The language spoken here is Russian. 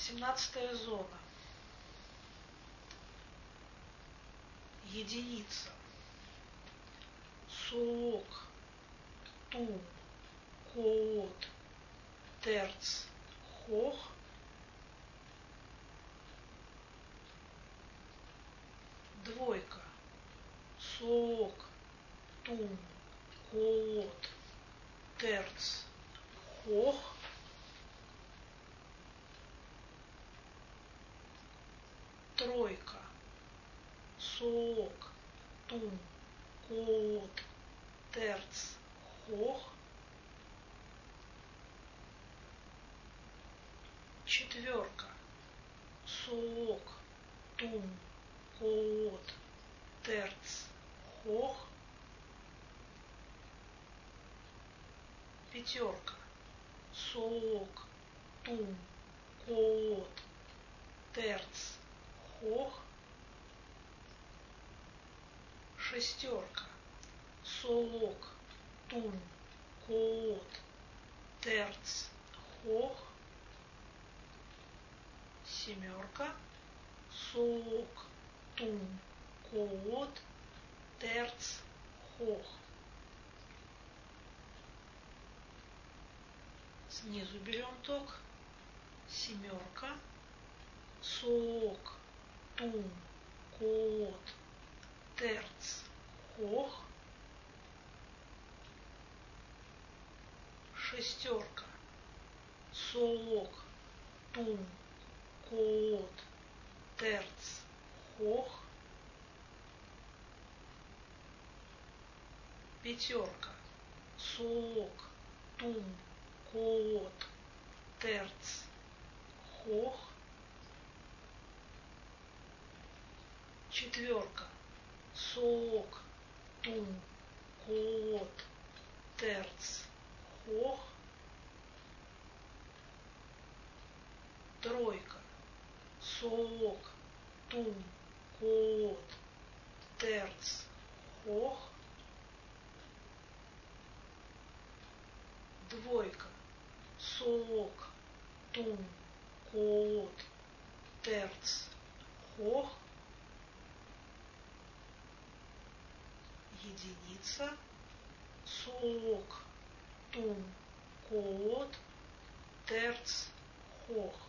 17-я зона. Единица. Суок, тум, коот, терц, хох. Двойка. Суок, тум, коот, терц, хох. Тройка. Суок, тум, коот, терц, хох. Четверка. Суок, тум, коот, терц, хох. Пятерка. Суок, тум, коот, терц, хох. Шестерка. Суок, тум, коот, терц, хох. Семерка. Суок, тум, коот, терц, хох. Снизу берем ток. Семерка. Суок, тум, коот, терц, хох. Шестерка. Суок, тум, коот, терц, хох. Пятерка. Суок, тум, коот, терц, хох. Четверка. Суок, тум, коот, терц, хох. Тройка. Суок, тум, коот, терц, хох. Двойка. Суок, тум, коот, терц, хох. Единица. Суок, тум, коот, терц, хох.